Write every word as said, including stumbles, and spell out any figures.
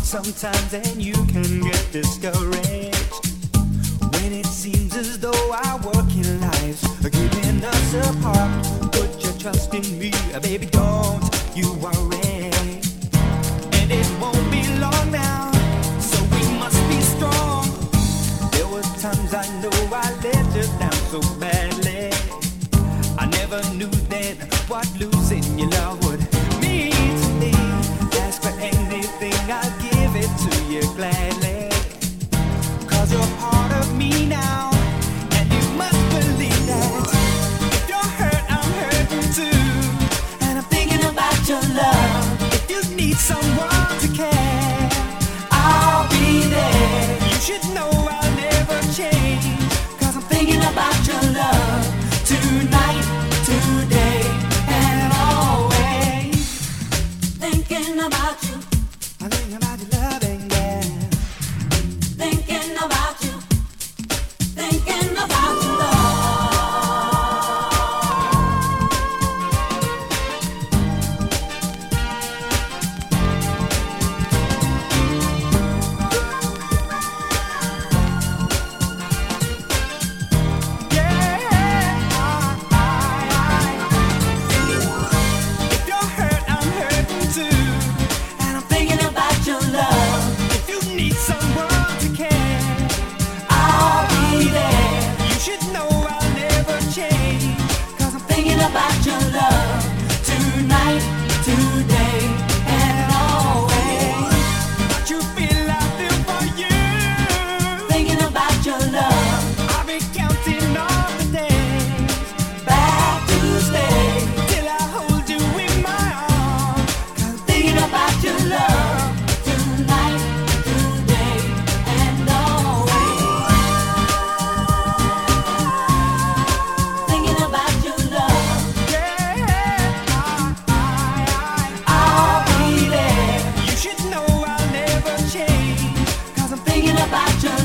sometimes, and you can get discouraged when it seems as though our working lives are keeping us apart. Put your trust in me, baby, don't you worry. And it won't be long now, so we must be strong. There were times I know I let you down so badly. I never knew then what losing your love would mean to me. Ask for anything, I'll give it to you gladly. Cause you're part of me now, and you must believe that. If you're hurt, I'm hurting too, and I'm thinking about your love. If you need someone to care, I'll be there. You should know I'll never change, cause I'm thinking about your love tonight, today, and always. Thinking about you, I'm thinking about your loving, yeah. Thinking about you, thinking about your love. About your love tonight, today, and always. What you feel, I feel for you. Thinking about your love, I'll be counting all the days back to stay till I hold you in my arms. Cause thinking about your love tonight, today, and always. Thinking about your love. About you.